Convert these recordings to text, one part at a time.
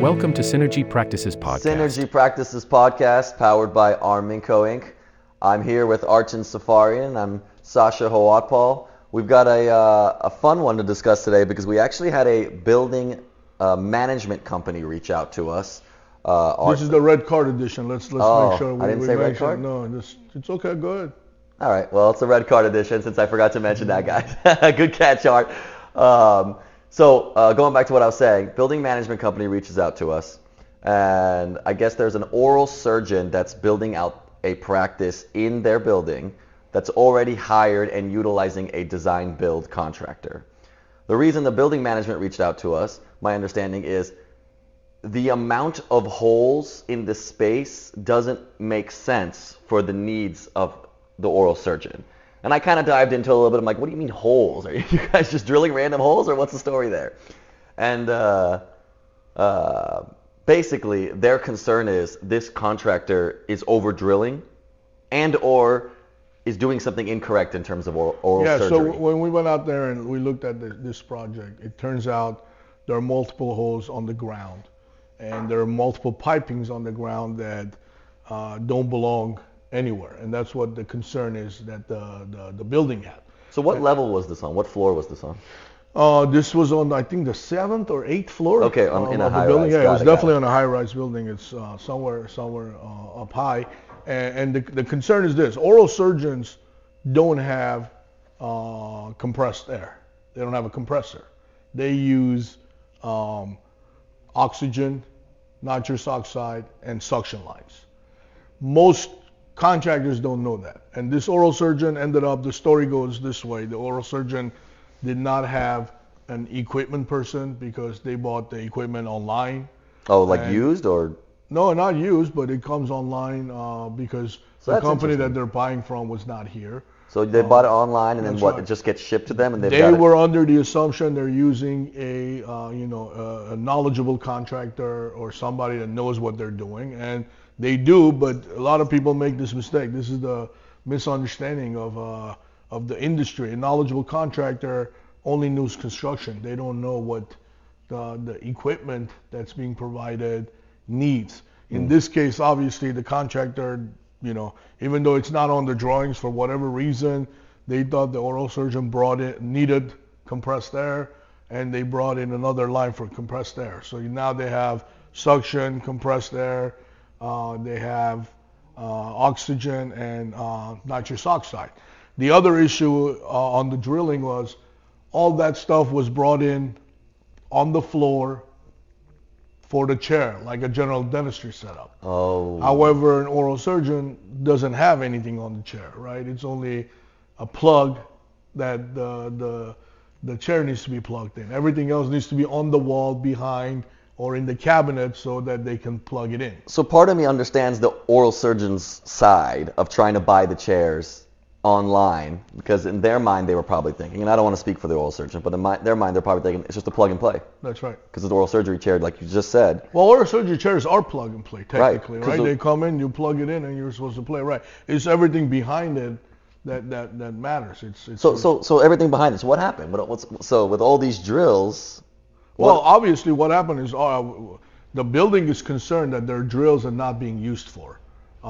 Welcome to Synergy Practices Podcast. Synergy Practices Podcast, powered by Arminco Inc. I'm here with Archon Safarian. I'm Sasha Hawatpal. We've got a fun one to discuss today because we actually had a building management company reach out to us. This is the red card edition. Let's make sure I didn't say red card? No, it's okay. Go ahead. All right. Well, it's a red card edition since I forgot to mention that, guys. Good catch, Art. So going back to what I was saying, building management company reaches out to us, and I guess there's an oral surgeon that's building out a practice in their building that's already hired and utilizing a design build contractor. The reason the building management reached out to us, my understanding is the amount of holes in the space doesn't make sense for the needs of the oral surgeon. And I kind of dived into a little bit. I'm like, what do you mean holes? Are you guys just drilling random holes, or what's the story there? And basically, their concern is this contractor is over drilling and or is doing something incorrect in terms of oral surgery. So when we went out there and we looked at this project, it turns out there are multiple holes on the ground, and there are multiple pipings on the ground that don't belong anywhere, and that's what the concern is that the building had. So what level was this on? What floor was this on? This was on, I think, the 7th or 8th floor. Okay, in a high rise. Yeah, it was definitely on a high-rise building. It's somewhere up high, and the concern is this: oral surgeons don't have compressed air. They don't have a compressor. They use oxygen, nitrous oxide, and suction lines. Most contractors don't know that. And this oral surgeon ended up, the story goes this way: the oral surgeon did not have an equipment person because they bought the equipment online. Oh, like used or? No, not used, but it comes online because the company that they're buying from was not here. So they bought it online, and then what? Right. It just gets shipped to them, and they were under the assumption they're using a knowledgeable contractor or somebody that knows what they're doing, and they do. But a lot of people make this mistake. This is the misunderstanding of the industry. A knowledgeable contractor only knows construction. They don't know what the equipment that's being provided needs. In this case, obviously, the contractor, even though it's not on the drawings for whatever reason, they thought the oral surgeon needed compressed air, and they brought in another line for compressed air. So now they have suction, compressed air, they have oxygen and nitrous oxide. The other issue on the drilling was all that stuff was brought in on the floor for the chair, like a general dentistry setup. Oh. However, an oral surgeon doesn't have anything on the chair, right? It's only a plug that the chair needs to be plugged in. Everything else needs to be on the wall behind or in the cabinet so that they can plug it in. So part of me understands the oral surgeon's side of trying to buy the chairs online, because in their mind they were probably thinking, and I don't want to speak for the oral surgeon, but in their mind they're probably thinking it's just a plug and play. That's right. Because the oral surgery chair, like you just said. Well, oral surgery chairs are plug and play technically, right? Right? They come in, you plug it in, and you're supposed to play, right? It's everything behind it that matters. So everything behind it. So what happened? So with all these drills. Well, obviously what happened is the building is concerned that their drills are not being used for.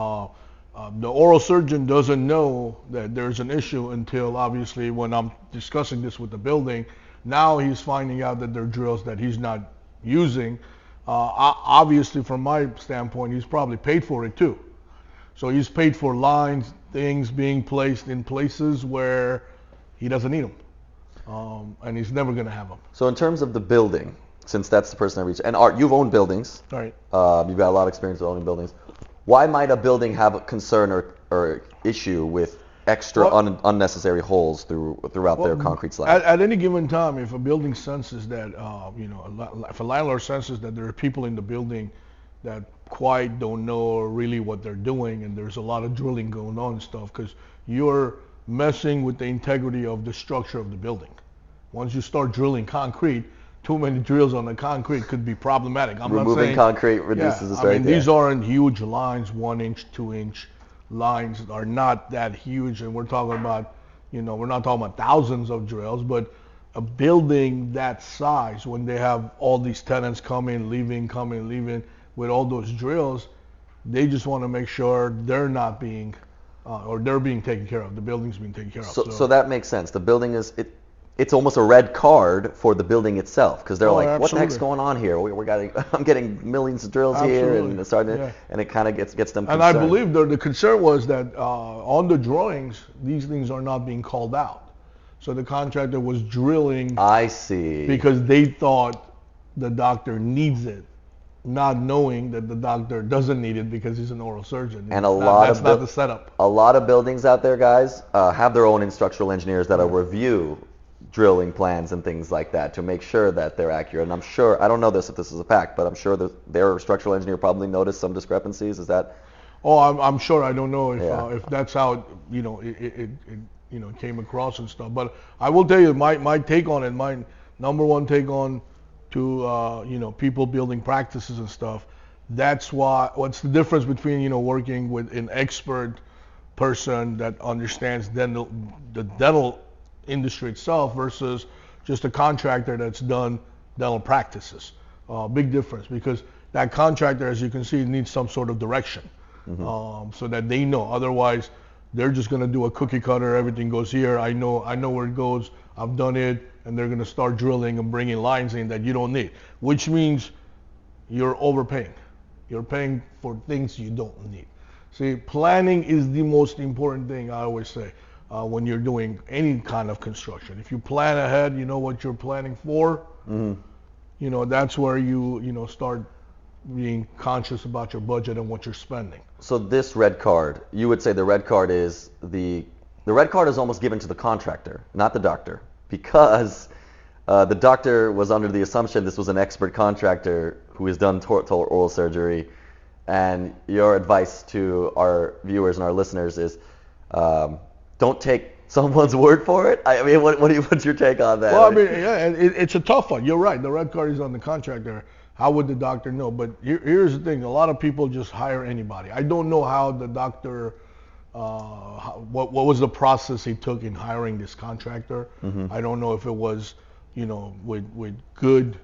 The oral surgeon doesn't know that there's an issue until, obviously, when I'm discussing this with the building. Now he's finding out that there are drills that he's not using. Obviously, from my standpoint, he's probably paid for it too. So he's paid for lines, things being placed in places where he doesn't need them. And he's never going to have them. So in terms of the building, since that's the person I reached, and Art, you've owned buildings. Right. You've got a lot of experience with owning buildings. Why might a building have a concern or issue with extra unnecessary holes throughout their concrete slab? At any given time, if a building senses that, if a landlord senses that there are people in the building that quite don't know really what they're doing, and there's a lot of drilling going on and stuff, because you're messing with the integrity of the structure of the building. Once you start drilling concrete, too many drills on the concrete could be problematic. Removing concrete reduces the strength. These aren't huge lines, 1 inch, 2 inch lines are not that huge, and we're talking about, we're not talking about thousands of drills, but a building that size, when they have all these tenants coming, leaving, with all those drills, they just want to make sure they're not being, or they're being taken care of. The building's being taken care of. So that makes sense. The building it's almost a red card for the building itself, because they're like, what the heck's going on here? I'm getting millions of drills here, and it's starting to, and it kind of gets them concerned. And I believe the concern was that on the drawings, these things are not being called out. So the contractor was drilling. I see. Because they thought the doctor needs it, not knowing that the doctor doesn't need it because he's an oral surgeon. And that's not the setup. A lot of buildings out there, guys, have their own structural engineers that'll review drilling plans and things like that to make sure that they're accurate. And I'm sure, I don't know if this is a fact, but I'm sure that their structural engineer probably noticed some discrepancies. Is that? Oh, I'm sure. I don't know if that's how it came across and stuff. But I will tell you my take on it. My number one take on to people building practices and stuff. That's what's the difference between working with an expert person that understands the dental industry itself versus just a contractor that's done dental practices. Big difference, because that contractor, as you can see, needs some sort of direction, so that they know. Otherwise, they're just going to do a cookie cutter. Everything goes here. I know where it goes. I've done it, and they're going to start drilling and bringing lines in that you don't need, which means you're overpaying. You're paying for things you don't need. See, planning is the most important thing, I always say. When you're doing any kind of construction, if you plan ahead, you know what you're planning for. That's where you start being conscious about your budget and what you're spending. So this red card, you would say the red card is the red card is almost given to the contractor, not the doctor, because the doctor was under the assumption this was an expert contractor who has done total oral surgery. And your advice to our viewers and our listeners is, don't take someone's word for it. I mean, what's your take on that? Well, I mean, yeah, it's a tough one. You're right. The red card is on the contractor. How would the doctor know? But here's the thing. A lot of people just hire anybody. I don't know how the doctor, what was the process he took in hiring this contractor. I don't know if it was, with good,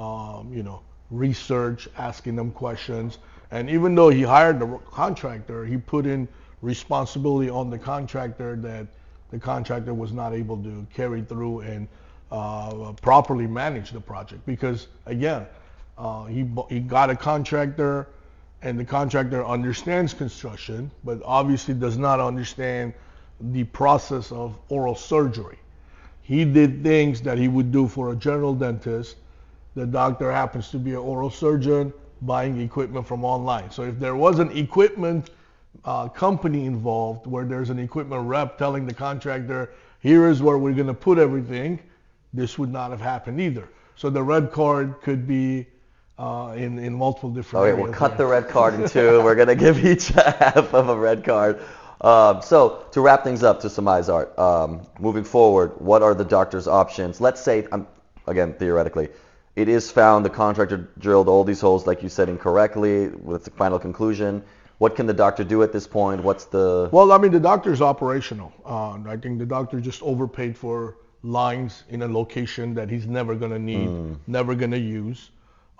research, asking them questions. And even though he hired the contractor, he put in responsibility on the contractor that the contractor was not able to carry through and properly manage the project. Because again, he got a contractor, and the contractor understands construction, but obviously does not understand the process of oral surgery. He did things that he would do for a general dentist. The doctor happens to be an oral surgeon buying equipment from online. So if there was an equipment company involved where there's an equipment rep telling the contractor, here is where we're going to put everything, this would not have happened either. So the red card could be in multiple different areas. We'll cut the red card in two. We're going to give each half of a red card. So to wrap things up, to surmise, Art, moving forward, what are the doctor's options? Let's say, again, theoretically, it is found the contractor drilled all these holes, like you said, incorrectly, with the final conclusion. What can the doctor do at this point? Well, I mean, the doctor's operational. I think the doctor just overpaid for lines in a location that he's never going to need, never going to use.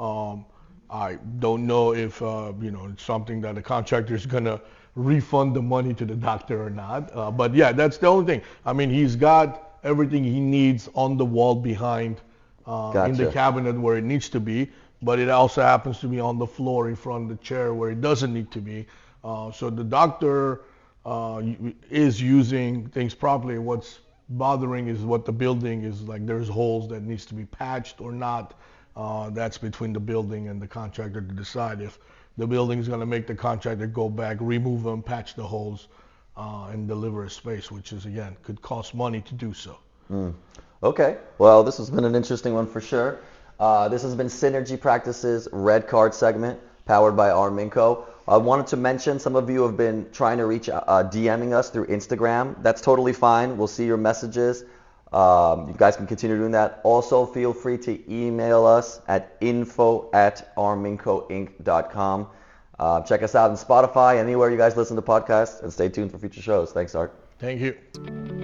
I don't know if, it's something that the contractor is going to refund the money to the doctor or not. But yeah, that's the only thing. I mean, he's got everything he needs on the wall behind in the cabinet where it needs to be, but it also happens to be on the floor in front of the chair where it doesn't need to be. So the doctor is using things properly. What's bothering is what the building is like. There's holes that needs to be patched or not. That's between the building and the contractor to decide if the building is going to make the contractor go back, remove them, patch the holes, and deliver a space, which is, again, could cost money to do so. Okay, well, this has been an interesting one for sure. This has been Synergy Practices Red Card segment, powered by Arminco. I wanted to mention, some of you have been trying to reach, DMing us through Instagram. That's totally fine. We'll see your messages. You guys can continue doing that. Also, feel free to email us at info@armincoinc.com. Check us out on Spotify, anywhere you guys listen to podcasts, and stay tuned for future shows. Thanks, Art. Thank you.